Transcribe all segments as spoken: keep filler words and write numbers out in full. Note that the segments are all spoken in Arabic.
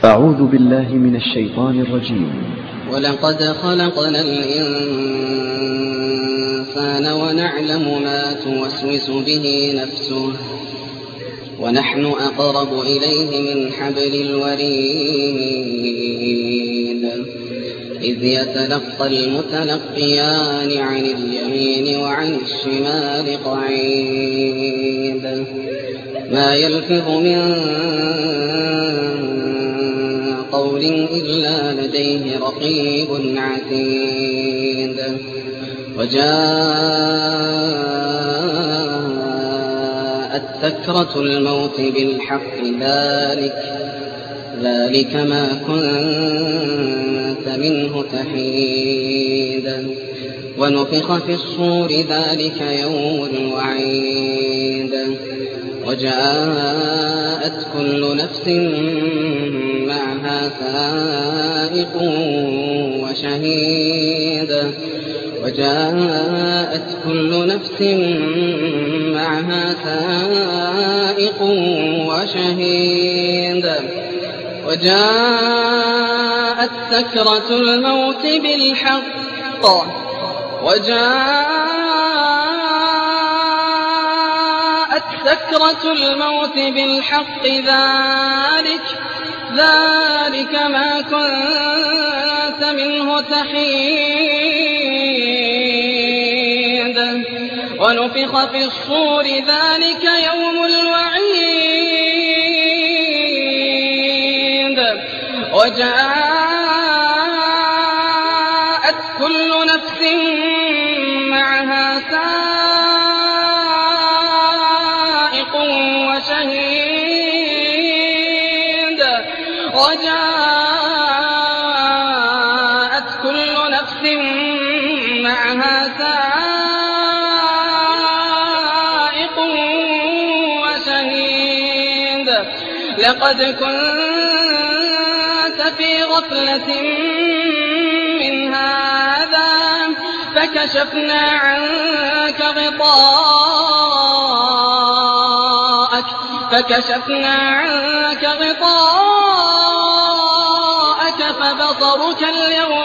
أعوذ بالله من الشيطان الرجيم. ولقد خلقنا الإنسان ونعلم ما توسوس به نفسه ونحن أقرب إليه من حبل الوريد إذ يتلقى المتلقيان عن اليمين وعن الشمال قعيد ما يلفظ من قول إلا لديه رقيب عتيد وجاءت سكرة الموت بالحق ذلك ذلك ما كنت منه تحيد ونفخ في الصور ذلك يوم الوعيد وجاءت كل نفس معها سائق وشهيد وجاءت كل نفس معها سائق وشهيد وجاءت سكرة الموت بالحق وجاءت سكرة الموت بالحق ذلك ذلك ما كنت منه تحيد ونفخ في الصور ذلك يوم الوعيد وجاءت كل نفس معها سائق وشهيد وجاءت كل نفس معها سائق وشهيد لقد كنت في غفلة من هذا فكشفنا عنك غطاءك فكشفنا عنك غطاءك فبصرك اليوم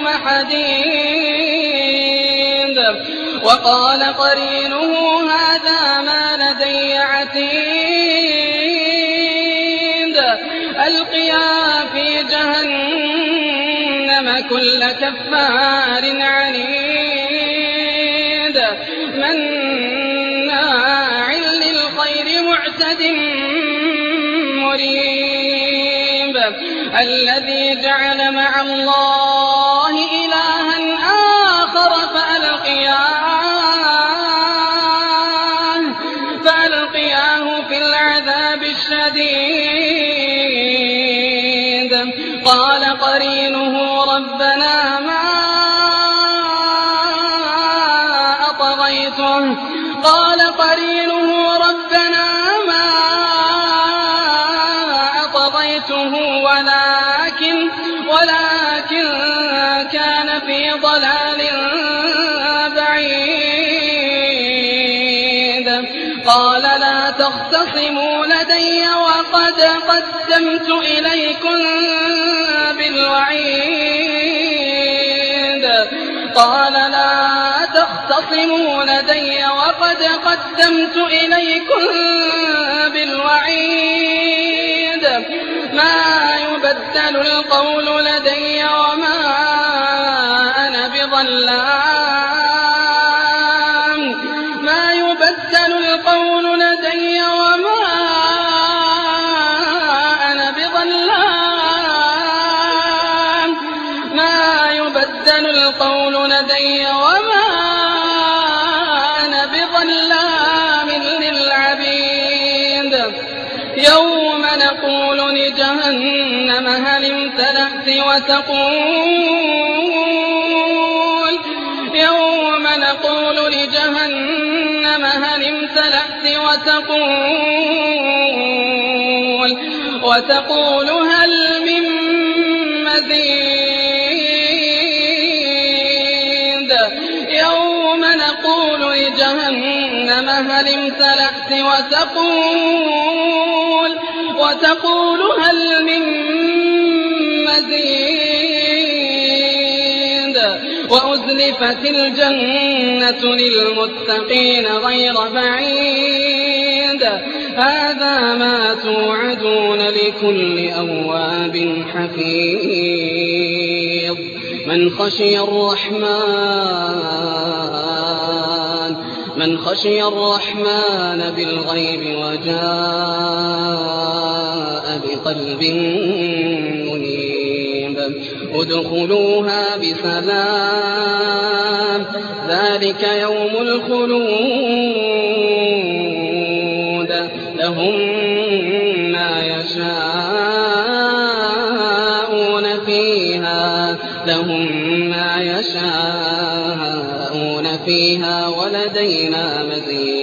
حديد وقال قرينه هذا ما لدي عتيد ألقيا في جهنم كل كفار عنيد مناع للخير معتد مريب الذي جعل مع الله إلها آخر فألقياه فألقياه في العذاب الشديد قال قرينه ربنا ما أطغيته قال قرينه ربنا ما أطغيته ولكن ولكن كان في ضلال بعيد قال لا تختصموا لدي وقد قدمت إليكم بالوعيد قال لا تختصموا لدي وقد قدمت إليكم بالوعيد ما يبدل القول لدي وما أنا بظلام ما يبدل القول لدي وما أنا بظلام ما يبدل القول لدي وما أنا بظلام للعبيد يوم نقول لجهنم هل امتلأت وتقول يوم نقول لجهنم هل امتلأت وتقول وتقول هل من مزيد يوم نقول لجهنم هل امتلأت وتقول وتقول هل من مزيد وأزلفت الجنة للمتقين غير بعيد هذا ما توعدون لكل أواب حفيظ من خشي الرحمن من خشي الرحمن بالغيب وجاء بقلب منيب ادخلوها بسلام ذلك يوم الخلود لهم ما يشاءون فيها لهم ما يشاءون فيها ولدينا مزيد